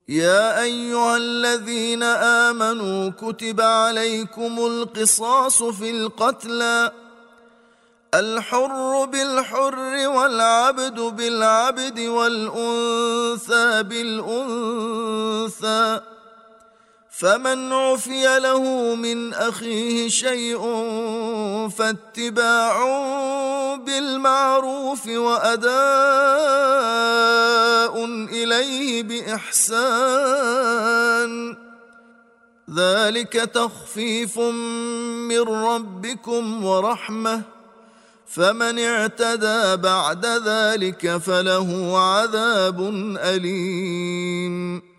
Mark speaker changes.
Speaker 1: يا أيها الذين آمنوا كتب عليكم القصاص في القتلى، الحر بالحر والعبد بالعبد والأنثى بالأنثى، فمن عفي له من أخيه شيء فاتباع بالمعروف وأداء إليه بإحسان، ذلك تخفيف من ربكم ورحمة، فمن اعتدى بعد ذلك فله عذاب أليم.